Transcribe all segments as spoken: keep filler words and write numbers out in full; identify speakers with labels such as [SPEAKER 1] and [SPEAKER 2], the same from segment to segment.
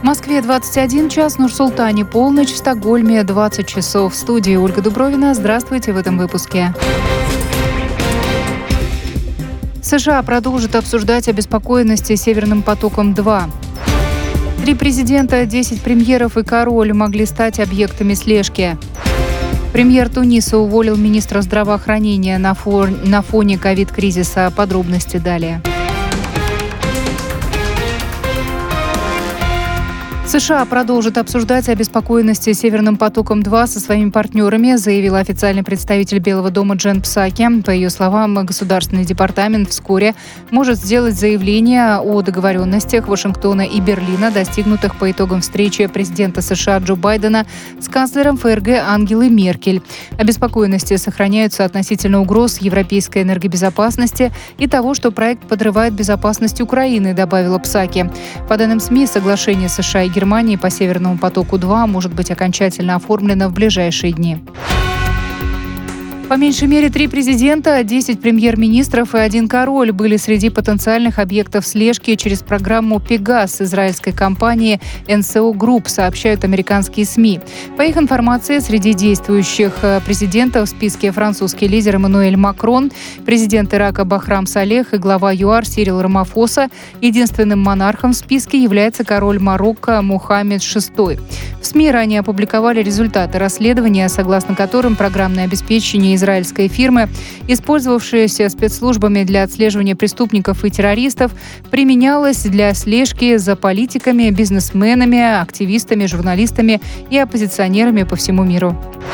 [SPEAKER 1] Москве двадцать один час, Нур-Султане полночь, в Стокгольме двадцать часов. В студии Ольга Дубровина. Здравствуйте в этом выпуске. США продолжат обсуждать обеспокоенности «Северным потоком-два». Три президента, десять премьеров и король могли стать объектами слежки. Премьер Туниса уволил министра здравоохранения на, фор... на фоне ковид-кризиса. Подробности далее. США продолжат обсуждать обеспокоенности «Северным потоком-два» со своими партнерами, заявила официальный представитель Белого дома Джен Псаки. По ее словам, Государственный департамент вскоре может сделать заявление о договоренностях Вашингтона и Берлина, достигнутых по итогам встречи президента США Джо Байдена с канцлером ФРГ Ангелой Меркель. Обеспокоенности сохраняются относительно угроз европейской энергобезопасности и того, что проект подрывает безопасность Украины, добавила Псаки. По данным СМИ, соглашение США и Германии по «Северному потоку-два» может быть окончательно оформлено в ближайшие дни. По меньшей мере три президента, десять премьер-министров и один король были среди потенциальных объектов слежки через программу «Пегас» израильской компании эн эс о Group, сообщают американские СМИ. По их информации, среди действующих президентов в списке французский лидер Эммануэль Макрон, президент Ирака Бахрам Салех и глава ЮАР Сирил Рамафоса. Единственным монархом в списке является король Марокко Мухаммед шестой. В СМИ ранее опубликовали результаты расследования, согласно которым программное обеспечение израильской фирмы, использовавшаяся спецслужбами для отслеживания преступников и террористов, применялась для слежки за политиками, бизнесменами, активистами, журналистами и оппозиционерами по всему миру.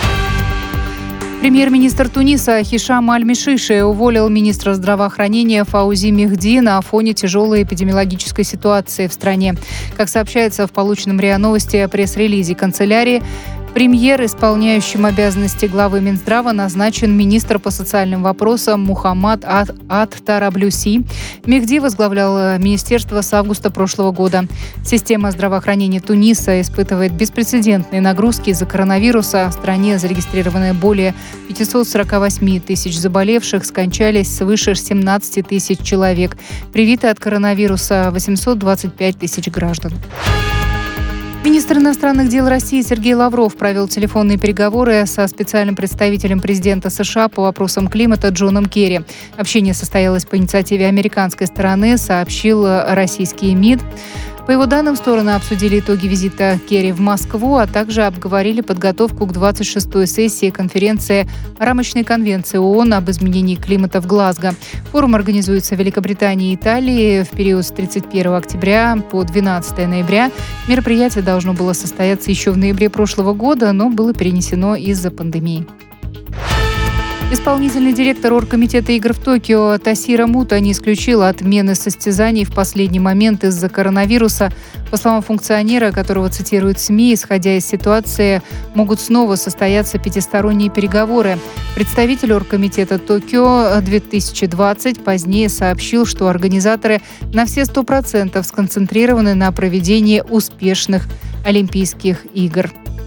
[SPEAKER 1] Премьер-министр Туниса Хишам Аль-Мишиши уволил министра здравоохранения Фаузи Мехди на фоне тяжелой эпидемиологической ситуации в стране. Как сообщается в полученном РИА Новости пресс-релизе канцелярии, премьер, исполняющим обязанности главы Минздрава, назначен министр по социальным вопросам Мухаммад Ат-Тараблюси. Мехди возглавлял министерство с августа прошлого года. Система здравоохранения Туниса испытывает беспрецедентные нагрузки из-за коронавируса. В стране зарегистрированы более пятьсот сорок восемь тысяч заболевших, скончались свыше семнадцати тысяч человек. Привиты от коронавируса восемьсот двадцать пять тысяч граждан. Министр иностранных дел России Сергей Лавров провел телефонные переговоры со специальным представителем президента США по вопросам климата Джоном Керри. Общение состоялось по инициативе американской стороны, сообщил российский МИД. По его данным, стороны обсудили итоги визита Керри в Москву, а также обговорили подготовку к двадцать шестой сессии конференции Рамочной конвенции ООН об изменении климата в Глазго. Форум организуется в Великобритании и Италии в период с тридцать первого октября по двенадцатого ноября. Мероприятие должно было состояться еще в ноябре прошлого года, но было перенесено из-за пандемии. Исполнительный директор Оргкомитета игр в Токио Тосиро Муто не исключил отмены состязаний в последний момент из-за коронавируса. По словам функционера, которого цитируют СМИ, исходя из ситуации, могут снова состояться пятисторонние переговоры. Представитель Оргкомитета Токио две тысячи двадцать позднее сообщил, что организаторы на все сто процентов сконцентрированы на проведении успешных Олимпийских игр.